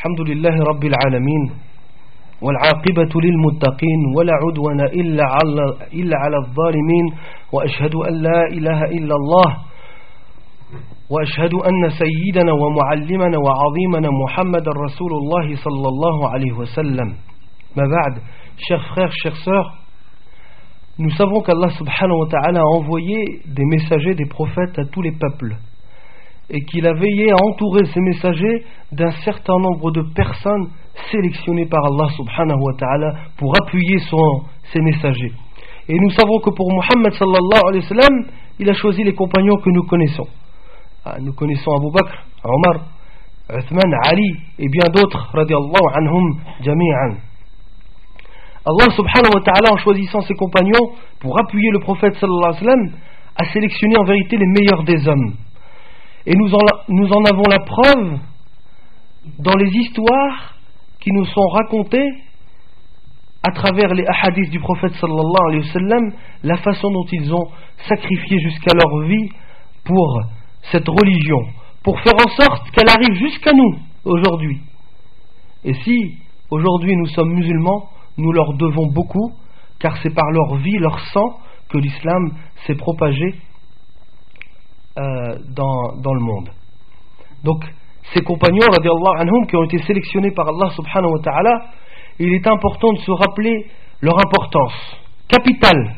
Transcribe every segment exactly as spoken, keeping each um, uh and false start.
الحمد لله رب العالمين والعاقبة للمتقين ولا عدوان إلا على, إلا على الظالمين وأشهد أن لا إله إلا الله وأشهد أن سيدنا ومعلمنا وعظيمنا محمد رسول الله صلى الله عليه وسلم. ما بعد, chers frères, chères sœurs, nous savons qu'Allah subhanahu wa ta'ala a envoyé des messagers, des prophètes à tous les peuples et qu'il a veillé à entourer ces messagers d'un certain nombre de personnes sélectionnées par Allah subhanahu wa ta'ala pour appuyer son, ses messagers. Et nous savons que pour Muhammad sallallahu alayhi wa sallam, il a choisi les compagnons que nous connaissons. Ah, nous connaissons Abu Bakr, Omar, Uthman, Ali et bien d'autres, radiyallahu anhum jami'an. Allah subhanahu wa ta'ala, en choisissant ses compagnons pour appuyer le prophète sallallahu alayhi wa sallam, a sélectionné en vérité les meilleurs des hommes. Et nous en, nous en avons la preuve dans les histoires qui nous sont racontées à travers les hadiths du prophète sallallahu alayhi wa sallam, la façon dont ils ont sacrifié jusqu'à leur vie pour cette religion, pour faire en sorte qu'elle arrive jusqu'à nous aujourd'hui. Et si aujourd'hui nous sommes musulmans, nous leur devons beaucoup, car c'est par leur vie, leur sang, que l'islam s'est propagé euh, dans, dans le monde. Donc, ces compagnons, radiallahu anhum, qui ont été sélectionnés par Allah subhanahu wa ta'ala, il est important de se rappeler leur importance capitale.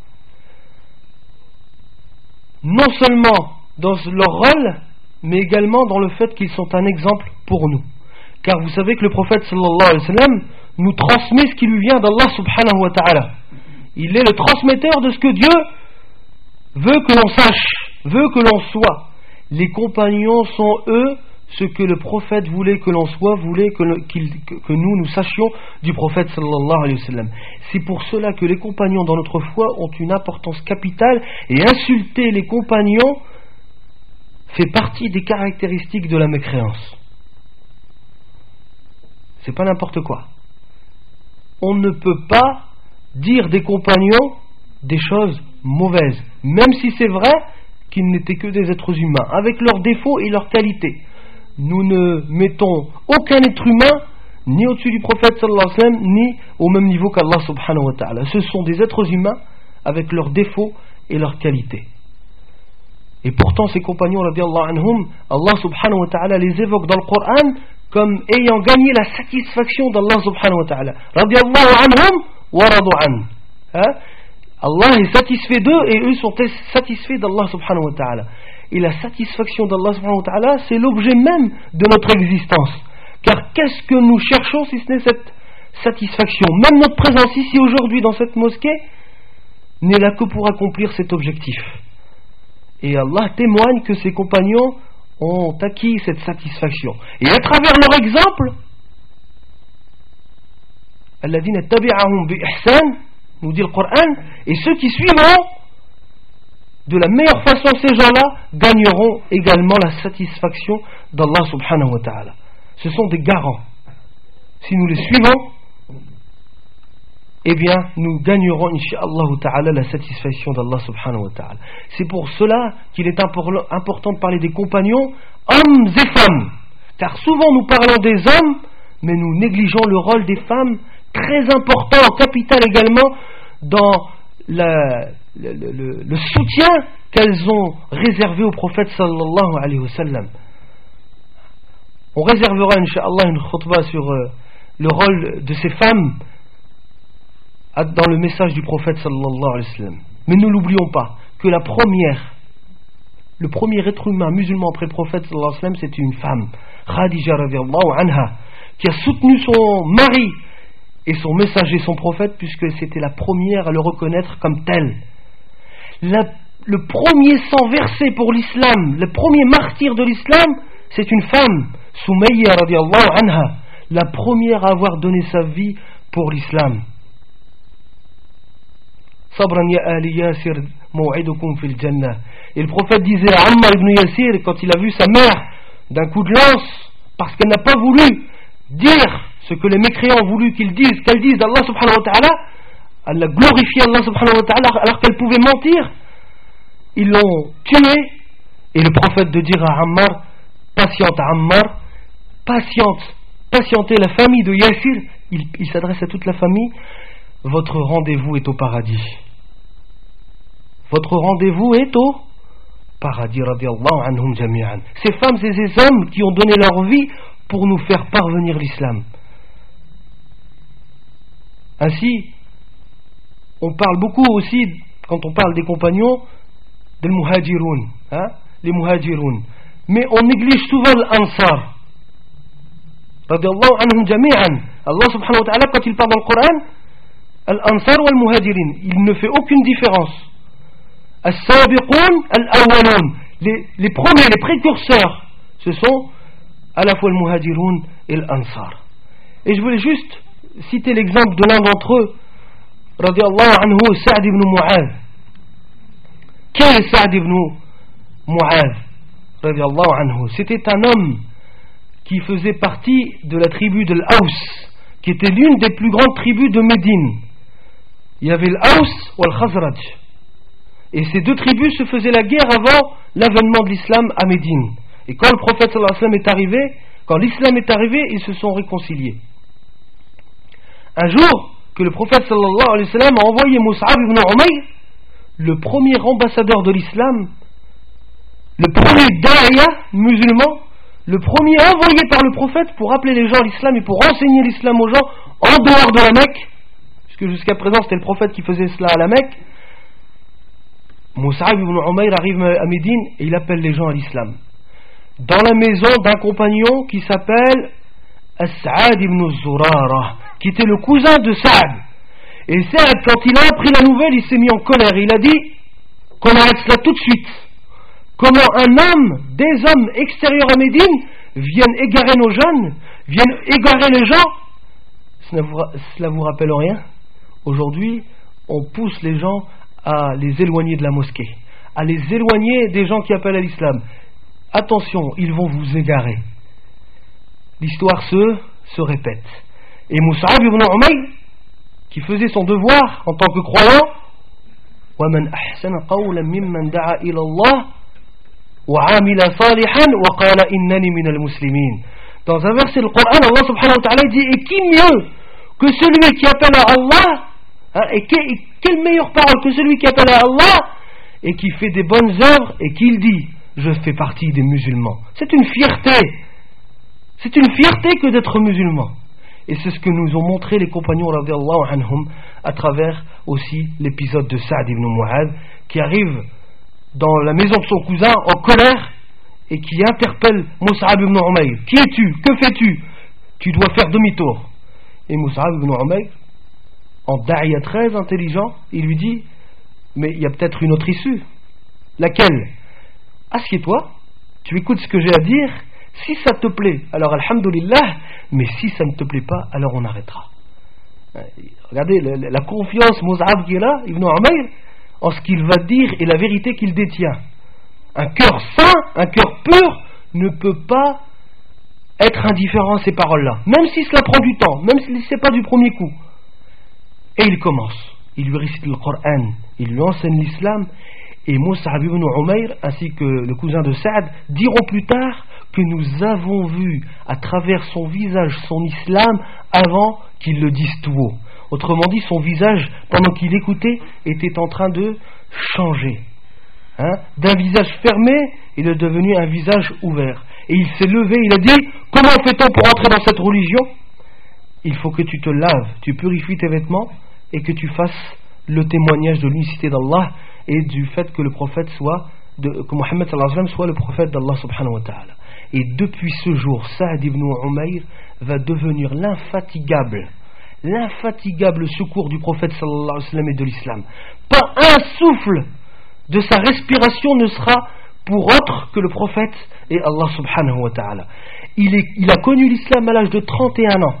Non seulement dans leur rôle, mais également dans le fait qu'ils sont un exemple pour nous. Car vous savez que le prophète sallallahu alayhi wa sallam nous transmet ce qui lui vient d'Allah subhanahu wa ta'ala. Il est le transmetteur de ce que Dieu veut que l'on sache, veut que l'on soit. Les compagnons sont eux ce que le prophète voulait que l'on soit, voulait que, le, que, que nous nous sachions du prophète sallallahu alayhi wa sallam. C'est pour cela que les compagnons dans notre foi ont une importance capitale, et insulter les compagnons fait partie des caractéristiques de la mécréance. C'est pas n'importe quoi. On ne peut pas dire des compagnons des choses mauvaises, même si c'est vrai qu'ils n'étaient que des êtres humains, avec leurs défauts et leurs qualités. Nous ne mettons aucun être humain ni au-dessus du prophète sallallahu alayhi wa sallam, ni au même niveau qu'Allah subhanahu wa ta'ala. Ce sont des êtres humains avec leurs défauts et leurs qualités. Et pourtant ces compagnons radiallahu anhum, Allah subhanahu wa ta'ala les évoque dans le Coran comme ayant gagné la satisfaction d'Allah subhanahu wa ta'ala. Radiallahu anhum wa radu an. Hein? Allah est satisfait d'eux et eux sont satisfaits d'Allah subhanahu wa ta'ala. Et la satisfaction d'Allah subhanahu wa ta'ala, c'est l'objet même de notre existence. Car qu'est-ce que nous cherchons si ce n'est cette satisfaction? Même notre présence ici aujourd'hui dans cette mosquée n'est là que pour accomplir cet objectif. Et Allah témoigne que ses compagnons ont acquis cette satisfaction. Et à travers leur exemple, alladhina tabi'ahum bi ihsan, nous dit le Coran, et ceux qui suivront de la meilleure façon, ces gens-là gagneront également la satisfaction d'Allah subhanahu wa ta'ala. Ce sont des garants. Si nous les suivons, eh bien nous gagnerons incha'Allah ta'ala la satisfaction d'Allah subhanahu wa ta'ala. C'est pour cela qu'il est important de parler des compagnons, hommes et femmes, car souvent nous parlons des hommes mais nous négligeons le rôle des femmes, très important, capital également dans la, le, le, le soutien qu'elles ont réservé au prophète sallallahu alayhi wa sallam. On réservera incha'Allah une khutbah sur euh, le rôle de ces femmes dans le message du prophète sallallahu alayhi wa sallam. Mais ne l'oublions pas que la première, le premier être humain musulman après le prophète sallallahu alayhi wa sallam, c'était une femme, Khadija radiyallahu anha, qui a soutenu son mari et son messager, son prophète, puisque c'était la première à le reconnaître comme tel. La, le premier sang versé pour l'islam, le premier martyr de l'islam, c'est une femme, Soumayya radiyallahu anha, la première à avoir donné sa vie pour l'islam. Sabran ya ali Yasir maw'idukum fil jannah. Et le prophète disait à Ammar ibn Yasir, quand il a vu sa mère d'un coup de lance, parce qu'elle n'a pas voulu dire ce que les mécréants ont voulu qu'ils disent, qu'elle dise d'Allah subhanahu wa ta'ala, elle a glorifié Allah subhanahu wa ta'ala alors qu'elle pouvait mentir. Ils l'ont tué, et le prophète de dire à Ammar, patiente Ammar, patiente patienter la famille de Yasir, il, il s'adresse à toute la famille, votre rendez-vous est au paradis. Votre rendez-vous est au paradis, radiyallahu anhum jami'an. Ces femmes et ces hommes qui ont donné leur vie pour nous faire parvenir l'islam. Ainsi, on parle beaucoup aussi, quand on parle des compagnons, des muhajiroun, hein, les muhajiroun. Mais on néglige souvent l'Ansar. Radiyallahu anhum jami'an. Allah subhanahu wa ta'ala, quand il parle dans le Coran, l'Ansar ou al-muhajirin, il ne fait aucune différence. As-sabiqoun al-awwaloun, les, les premiers, les précurseurs, ce sont à la fois le muhajiroun et l'Ansar. Et je voulais juste citer l'exemple de l'un d'entre eux, radiyallahu anhu, Sa'd ibn Mu'adh. Qui est Sa'd ibn Mu'adh, radiyallahu anhu? C'était un homme qui faisait partie de la tribu de l'Aws, qui était l'une des plus grandes tribus de Médine. Il y avait l'Aws ou l'Khazraj. Et ces deux tribus se faisaient la guerre avant l'avènement de l'islam à Médine. Et quand le prophète sallallahu alayhi wa sallam est arrivé, quand l'islam est arrivé, ils se sont réconciliés. Un jour, que le prophète sallallahu alayhi wa sallam a envoyé Mus'ab ibn Umayr, le premier ambassadeur de l'islam, le premier da'iya musulman, le premier envoyé par le prophète pour appeler les gens à l'islam et pour enseigner l'islam aux gens en dehors de la Mecque, puisque jusqu'à présent c'était le prophète qui faisait cela à la Mecque. Mus'ab ibn Umayr arrive à Médine et il appelle les gens à l'islam. Dans la maison d'un compagnon qui s'appelle As-Sa'ad ibn Zurara, qui était le cousin de Sa'ad. Et Sa'ad, quand il a appris la nouvelle, il s'est mis en colère. Il a dit qu'on arrête cela tout de suite. Comment un homme, des hommes extérieurs à Médine viennent égarer nos jeunes, viennent égarer les gens. Cela vous, cela vous rappelle rien? Aujourd'hui, on pousse les gens à les éloigner de la mosquée, à les éloigner des gens qui appellent à l'islam. Attention, ils vont vous égarer. L'histoire se, se répète. Et Mus'ab ibn Umayr, qui faisait son devoir en tant que croyant, وَمَنْ أَحْسَنَ قَوْلًا مِمَّنْ دَعَا إِلَى اللَّهِ وَعَمِلَ صَالِحًا وَقَالَ إِنَّنِي مِنَ الْمُسْلِمِينَ. Dans un verset du Coran, Allah subhanahu wa ta'ala dit: et qui mieux que celui qui appelle à Allah, hein, et, que, et quelle meilleure parole que celui qui appelle à Allah et qui fait des bonnes œuvres et qui dit: je fais partie des musulmans. C'est une fierté. C'est une fierté que d'être musulman. Et c'est ce que nous ont montré les compagnons radiyallahu anhum à travers aussi l'épisode de Sa'd ibn Mu'adh, qui arrive dans la maison de son cousin en colère et qui interpelle Mus'ab ibn Umayr. Qui es-tu? Que fais-tu? Tu dois faire demi-tour. Et Mus'ab ibn Umayr, en da'iya très intelligent, il lui dit: mais il y a peut-être une autre issue. Laquelle? Assieds-toi, tu écoutes ce que j'ai à dire. Si ça te plaît, alors alhamdulillah, mais si ça ne te plaît pas, alors on arrêtera. Regardez la, la confiance Mus'ab qui est là, Ibn Umayr, en ce qu'il va dire et la vérité qu'il détient. Un cœur sain, un cœur pur ne peut pas être indifférent à ces paroles-là, même si cela prend du temps, même si ce n'est pas du premier coup. Et il commence, il lui récite le Coran, il lui enseigne l'islam. Et Mus'ab ibn Umayr ainsi que le cousin de Sa'd diront plus tard que nous avons vu à travers son visage son islam avant qu'il le dise tout haut. Autrement dit, son visage, pendant qu'il écoutait, était en train de changer. Hein? D'un visage fermé, il est devenu un visage ouvert. Et il s'est levé, il a dit: comment fait-on pour entrer dans cette religion? Il faut que tu te laves, tu purifies tes vêtements et que tu fasses le témoignage de l'unicité d'Allah et du fait que le prophète soit, de, que Mohammed sallallahu alayhi wa sallam soit le prophète d'Allah subhanahu wa ta'ala. Et depuis ce jour, Sa'd ibn Umayr va devenir l'infatigable, l'infatigable secours du prophète sallallahu alayhi wa sallam et de l'islam. Pas un souffle de sa respiration ne sera pour autre que le prophète et Allah subhanahu wa ta'ala. Il, est, il a connu l'islam à l'âge de trente et un ans.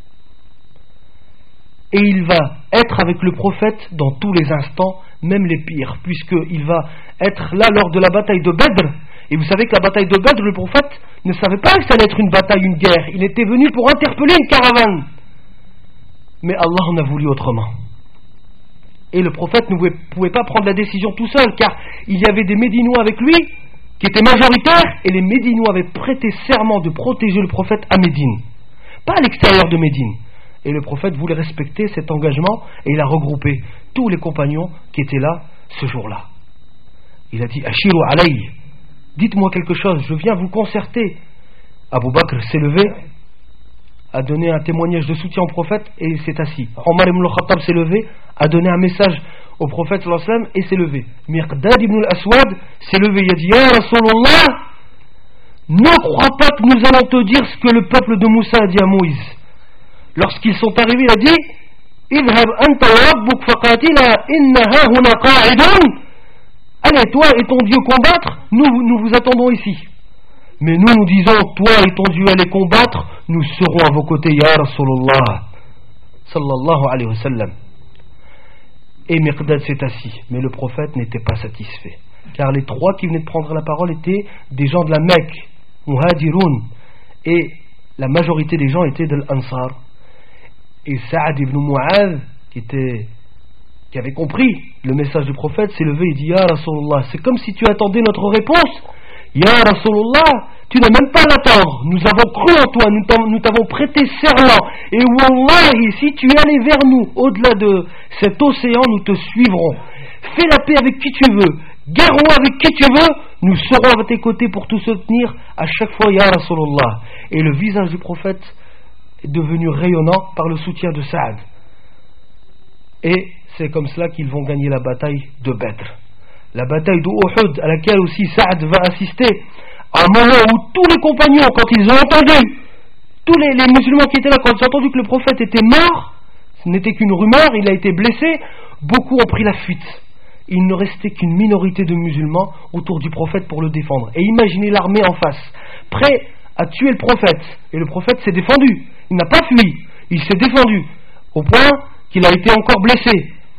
Et il va être avec le prophète dans tous les instants, même les pires, puisqu'il va être là lors de la bataille de Badr. Et vous savez que la bataille de Badr, le prophète ne savait pas que ça allait être une bataille, une guerre. Il était venu pour interpeller une caravane. Mais Allah en a voulu autrement. Et le prophète ne pouvait, pouvait pas prendre la décision tout seul, car il y avait des Médinois avec lui qui étaient majoritaires, et les Médinois avaient prêté serment de protéger le prophète à Médine. pas à l'extérieur de Médine. Et le prophète voulait respecter cet engagement et il a regroupé tous les compagnons qui étaient là ce jour-là. Il a dit Ashiru alayhi, dites-moi quelque chose, je viens vous concerter. Abu Bakr s'est levé, a donné un témoignage de soutien au prophète et il s'est assis. Omar ibn al-Khattab s'est levé, a donné un message au prophète sallallahu alayhi wa sallam et s'est levé. Miqdad ibn al-Aswad s'est levé, il a dit Ya Rasulallah, ne crois pas que nous allons te dire ce que le peuple de Moussa a dit à Moïse. Lorsqu'ils sont arrivés, il a dit Idhab anta wa rabbuk faqatila inna hahuna qa'idun. Allez, toi et ton Dieu combattre, nous, nous vous attendons ici. Mais nous, nous disons, toi et ton Dieu allez combattre, nous serons à vos côtés, Ya Rasulallah, sallallahu alayhi wa sallam. Et Miqdad s'est assis, mais le prophète n'était pas satisfait, car les trois qui venaient de prendre la parole étaient des gens de la Mecque, Muhajirun, et la majorité des gens étaient de l'Ansar. Et Saad ibn Mu'adh, qui était... qui avait compris le message du prophète, s'est levé et dit Ya Rasulallah, c'est comme si tu attendais notre réponse. Ya Rasulallah, tu n'as même pas à l'attendre. Nous avons cru en toi, nous t'avons, nous t'avons prêté serment. Et Wallahi, si tu es allé vers nous, au-delà de cet océan, nous te suivrons. Fais la paix avec qui tu veux, guerre avec qui tu veux, nous serons à tes côtés pour te soutenir à chaque fois, Ya Rasulallah. Et le visage du prophète est devenu rayonnant par le soutien de Saad. Et c'est comme cela qu'ils vont gagner la bataille de Badr. La bataille de Uhud, à laquelle aussi Saad va assister, à un moment où tous les compagnons, quand ils ont entendu, tous les, les musulmans qui étaient là, quand ils ont entendu que le prophète était mort, ce n'était qu'une rumeur, il a été blessé, beaucoup ont pris la fuite. Il ne restait qu'une minorité de musulmans autour du prophète pour le défendre. Et imaginez l'armée en face, prêt à tuer le prophète. Et le prophète s'est défendu, il n'a pas fui, il s'est défendu, au point qu'il a été encore blessé.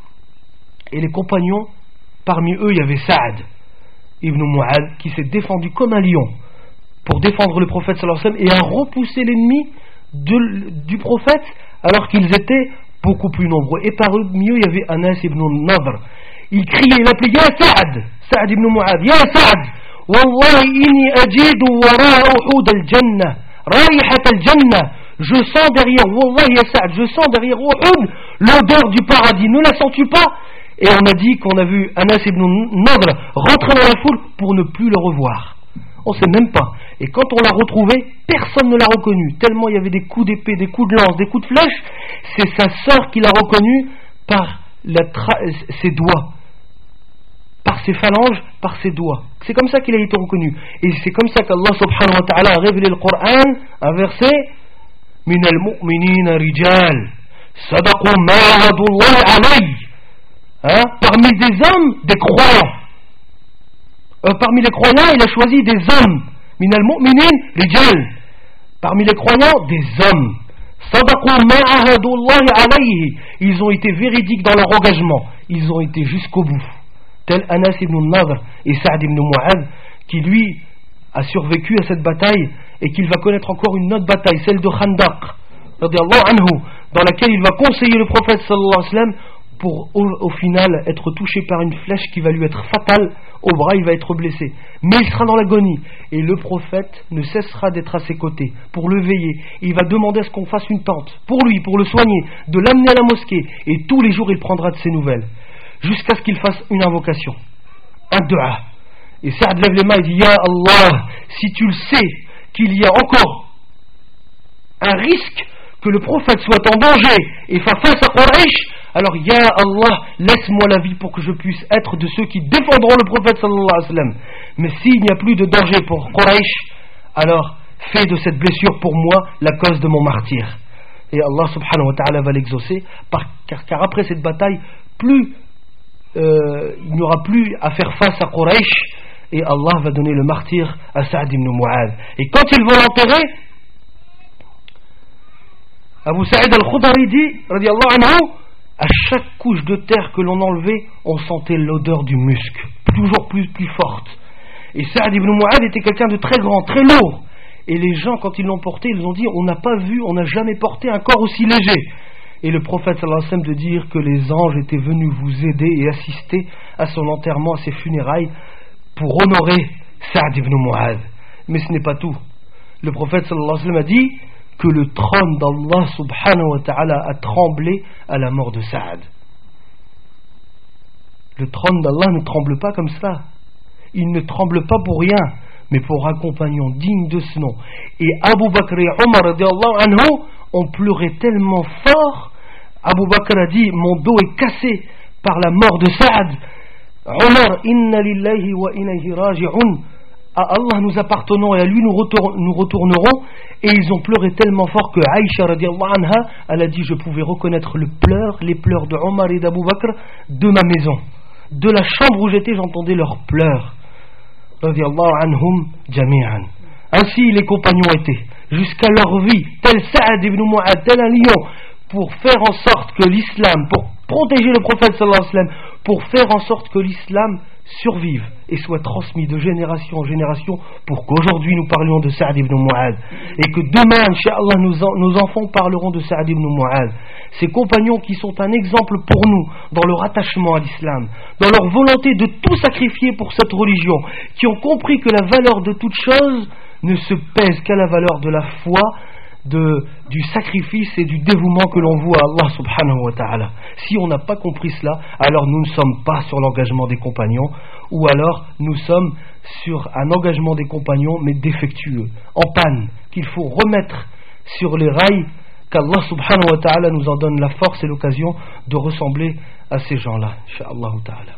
Et les compagnons, parmi eux il y avait Saad ibn Mu'adh qui s'est défendu comme un lion pour défendre le prophète sallallahu alayhi wa sallam et a repoussé l'ennemi de, du prophète alors qu'ils étaient beaucoup plus nombreux. Et parmi eux il y avait Anas ibn Nadr. Il criait, il appelait Ya Saad, Saad ibn Mu'adh, Ya Saad, Wallahi inni ajidu wara Uhud al-Jannah, raihat al-Jannah. Je sens derrière, Wallahi Ya Saad, je sens derrière Uhud l'odeur du paradis. Ne la sens-tu pas? Et on a dit qu'on a vu Anas ibn Nadr rentrer dans la foule pour ne plus le revoir. On ne sait même pas. Et quand on l'a retrouvé, personne ne l'a reconnu. Tellement il y avait des coups d'épée, des coups de lance, des coups de flèche. C'est sa sœur qui l'a reconnu par la tra- ses doigts. Par ses phalanges, par ses doigts. C'est comme ça qu'il a été reconnu. Et c'est comme ça qu'Allah subhanahu wa ta'ala a révélé le Coran, un verset Min al-mu'minina rijal sadaqu ma'ahadullah alayhi. Hein? Parmi des hommes, des croyants. Euh, parmi les croyants, il a choisi des hommes. Minal mu'minin rijal. Parmi les croyants, des hommes. Sadaqu ma'ahadullah alayhi. Ils ont été véridiques dans leur engagement. Ils ont été jusqu'au bout. Tel Anas ibn Nadr et Saad ibn Mu'adh, qui lui a survécu à cette bataille et qu'il va connaître encore une autre bataille, celle de Khandaq, anhu, dans laquelle il va conseiller le prophète sallallahu alayhi wa sallam pour au, au final être touché par une flèche qui va lui être fatale au bras, il va être blessé, mais il sera dans l'agonie et le prophète ne cessera d'être à ses côtés pour le veiller. Il va demander à ce qu'on fasse une tente pour lui, pour le soigner, de l'amener à la mosquée, et tous les jours il prendra de ses nouvelles jusqu'à ce qu'il fasse une invocation, un dua. Et Saad lève les mains et dit Ya Allah, si tu le sais qu'il y a encore un risque que le prophète soit en danger et fasse face à Quraysh, alors Ya Allah, laisse-moi la vie pour que je puisse être de ceux qui défendront le prophète sallallahu alayhi wa sallam. Mais s'il n'y a plus de danger pour Quraysh, alors fais de cette blessure pour moi la cause de mon martyr. Et Allah subhanahu wa ta'ala va l'exaucer, car, car après cette bataille, plus euh, il n'y aura plus à faire face à Quraysh, et Allah va donner le martyr à Saad ibn Mu'adh. Et quand ils vont l'enterrer, Abu Sa'id al-Khudari dit, radiyallahu anhu, à chaque couche de terre que l'on enlevait, on sentait l'odeur du musc, toujours plus, plus forte. Et Saad ibn Mu'adh était quelqu'un de très grand, très lourd. Et les gens, quand ils l'ont porté, ils ont dit, on n'a pas vu, on n'a jamais porté un corps aussi léger. Et le prophète sallallahu alayhi wa sallam de dire que les anges étaient venus vous aider et assister à son enterrement, à ses funérailles, pour honorer Saad ibn Mu'adh. Mais ce n'est pas tout. Le prophète sallallahu alayhi wa sallam a dit que le trône d'Allah subhanahu wa ta'ala a tremblé à la mort de Saad. Le trône d'Allah ne tremble pas comme cela. Il ne tremble pas pour rien, mais pour un compagnon digne de ce nom. Et Abu Bakr et Omar radiallahu anhu ont pleuré tellement fort. Abu Bakr a dit: mon dos est cassé par la mort de Saad. Omar, inna lillahi wa ilayhi raji'un. À Allah nous appartenons et à lui nous, retour, nous retournerons. Et ils ont pleuré tellement fort que Aïcha radiallahu anha, elle a dit: je pouvais reconnaître le pleur, les pleurs de Omar et d'Abu Bakr de ma maison. De la chambre où j'étais, j'entendais leurs pleurs. Radiallahu anhum jami'an. Ainsi les compagnons étaient, jusqu'à leur vie, tel Saad ibn Mu'ad, tel un lion, pour faire en sorte que l'islam, pour protéger le prophète sallallahu alayhi wa sallam, pour faire en sorte que l'islam survive et soit transmis de génération en génération, pour qu'aujourd'hui nous parlions de Saad ibn Mu'ad et que demain, Inch'Allah, nos, nos enfants parleront de Saad ibn Mu'ad. Ces compagnons qui sont un exemple pour nous dans leur attachement à l'islam, dans leur volonté de tout sacrifier pour cette religion, qui ont compris que la valeur de toute chose ne se pèse qu'à la valeur de la foi, de, du sacrifice et du dévouement que l'on voue à Allah subhanahu wa ta'ala. Si on n'a pas compris cela, alors nous ne sommes pas sur l'engagement des compagnons, ou alors nous sommes sur un engagement des compagnons mais défectueux, en panne, qu'il faut remettre sur les rails, qu'Allah subhanahu wa ta'ala nous en donne la force et l'occasion de ressembler à ces gens-là, incha'Allah ta'ala.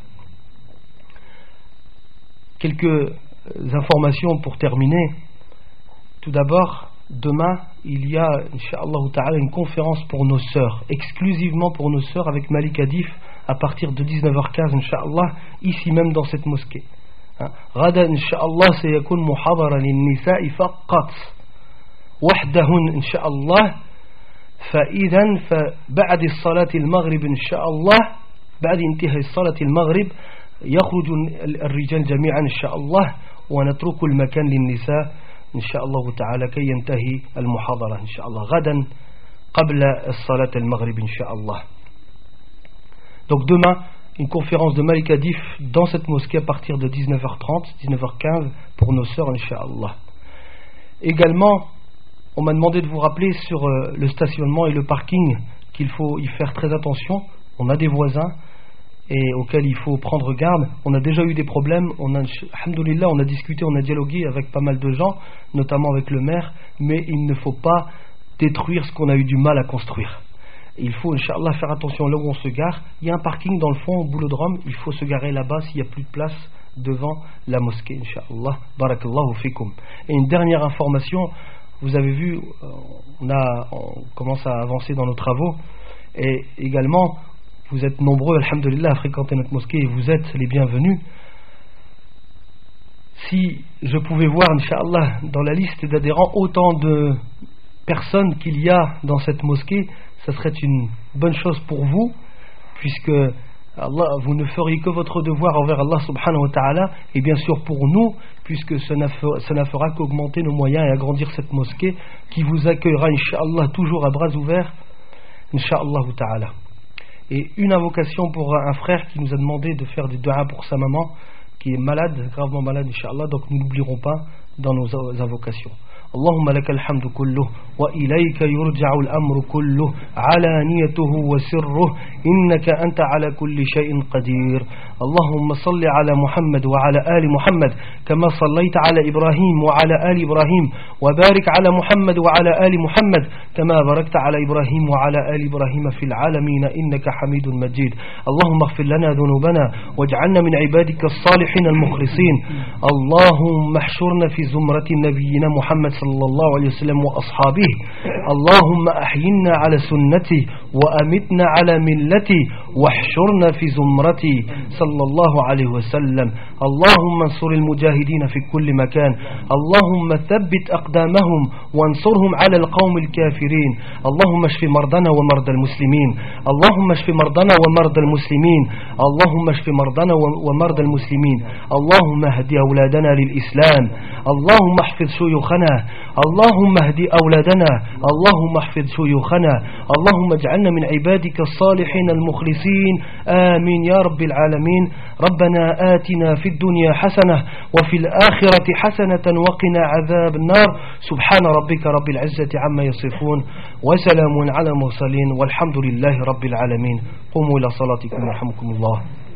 Quelques informations pour terminer. Tout d'abord, demain, il y a, incha'Allah ta'ala, une conférence pour nos sœurs, exclusivement pour nos sœurs, avec Malik Adif, à partir de dix-neuf heures quinze, incha'Allah, ici même dans cette mosquée. غدا إن شاء الله سيكون محاضرة للنساء فقط وحدهن إن شاء الله. فإذا فبعد الصلاة المغرب إن شاء الله، بعد انتهاء الصلاة المغرب يخرج الرجال جميعا إن شاء الله، ونترك المكان للنساء إن شاء الله تعالى كي ينتهي المحاضرة إن شاء الله غدا قبل الصلاة المغرب إن شاء الله. Donc demain, une conférence de Malik Adif dans cette mosquée à partir de dix-neuf heures trente, dix-neuf heures quinze pour nos sœurs Inch'Allah. Également, on m'a demandé de vous rappeler sur euh, le stationnement et le parking qu'il faut y faire très attention. On a des voisins et auxquels il faut prendre garde. On a déjà eu des problèmes, on a, alhamdoulilah, on a discuté, on a dialogué avec pas mal de gens, notamment avec le maire, mais il ne faut pas détruire ce qu'on a eu du mal à construire. Il faut, Inch'Allah, faire attention là où on se gare. Il y a un parking dans le fond, au boulodrome. Il faut se garer là-bas s'il n'y a plus de place devant la mosquée, Inch'Allah. Barakallahu fikum. Et une dernière information, vous avez vu, on, a, on commence à avancer dans nos travaux. Et également, vous êtes nombreux, alhamdulillah, à fréquenter notre mosquée et vous êtes les bienvenus. Si je pouvais voir, Inch'Allah, dans la liste d'adhérents, autant de personnes qu'il y a dans cette mosquée, ça serait une bonne chose pour vous, puisque Allah, vous ne feriez que votre devoir envers Allah subhanahu wa ta'ala, et bien sûr pour nous, puisque cela ne fera qu'augmenter nos moyens et agrandir cette mosquée qui vous accueillera, Inch'Allah, toujours à bras ouverts, Inch'Allah ta'ala. Et une invocation pour un frère qui nous a demandé de faire des du'a pour sa maman, qui est malade, gravement malade, Inch'Allah, donc nous n'oublierons pas dans nos invocations. اللهم لك الحمد كله وإليك يرجع الأمر كله علانيته وسره إنك أنت على كل شيء قدير. اللهم صل على محمد وعلى آل محمد كما صليت على إبراهيم وعلى آل إبراهيم وبارك على محمد وعلى آل محمد كما باركت على إبراهيم وعلى آل إبراهيم في العالمين إنك حميد مجيد. اللهم اغفر لنا ذنوبنا واجعلنا من عبادك الصالحين المخلصين. اللهم احشرنا في زمرة نبينا محمد صلى الله عليه وسلم وأصحابه. اللهم أحينا على سنتي وأمتنا على ملتي واحشرنا في زمرتي صلى الله عليه وسلم. اللهم انصر المجاهدين في كل مكان. اللهم ثبت أقدامهم وانصرهم على القوم الكافرين. اللهم اشف مرضنا ومرضى المسلمين. اللهم اشف مرضنا ومرضى المسلمين. اللهم اشف مرضنا ومرضى المسلمين. اللهم اهد أولادنا للإسلام. اللهم احفظ شيوخنا. اللهم اهد أولادنا. اللهم احفظ شيوخنا. اللهم اجعلنا من عبادك الصالحين المخلصين. آمين يا رب العالمين. ربنا آتنا في الدنيا حسنة وفي الآخرة حسنة وقنا عذاب النار. سبحان ربك رب العزة عما يصفون وسلام على المرسلين والحمد لله رب العالمين. قوموا إلى صلاتكم يرحمكم الله.